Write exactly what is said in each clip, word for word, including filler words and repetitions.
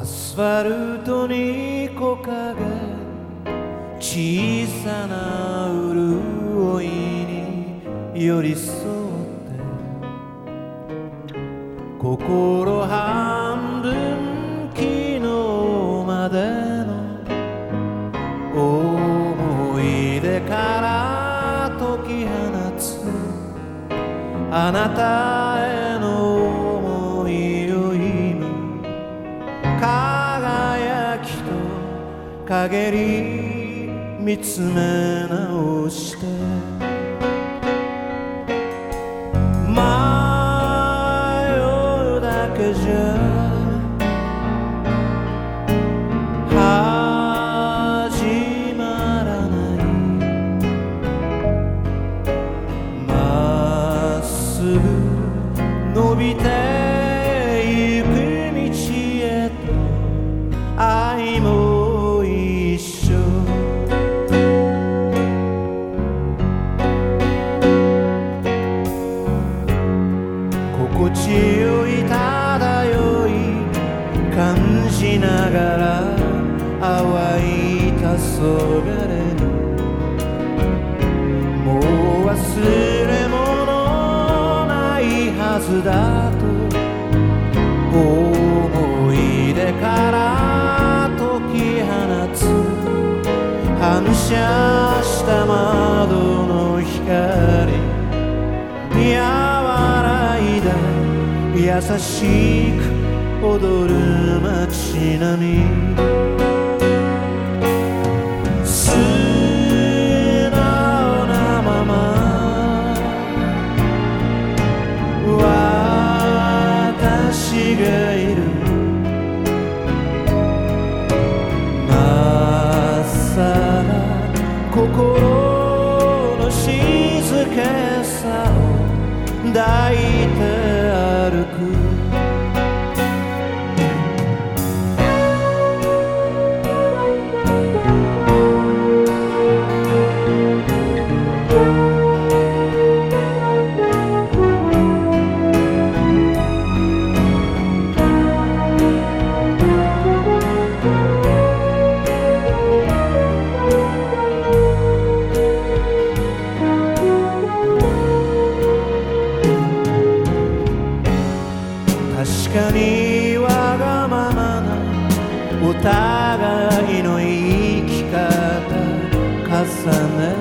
アスファルトに木陰、小さな潤いに寄り添って、心半分昨日までの思い出から解き放つ、あなたへの想いを今輝きと陰り見つめ直して、迷うだけじゃ始まらない、まっすぐ伸びてゆく道へと愛も一緒、心地よい漂い感じながら淡い黄昏に、もう忘れ物ないはずだと思い出から解き放つ、反射した窓の光、和らいだ優しく踊る街並み、素直なまま私がいる、まっさら心の静けさを抱いて歩く、確かにわがままなお互いの生き方重ね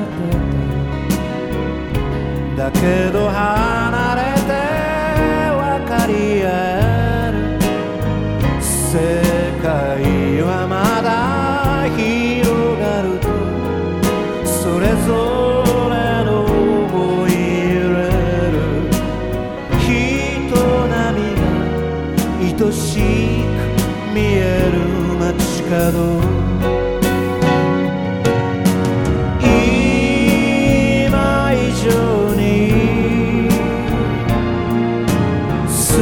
てた、だけど離れて分かり合える世界はまだ広がると、それぞれの思い揺れる人並み愛しく見える街角、今以上に素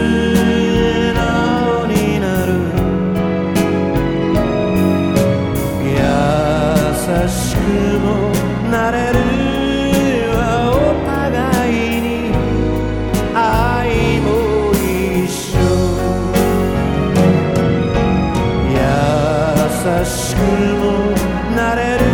直になる、優しくもなれるわ、お互いに愛も一緒、優しくもなれる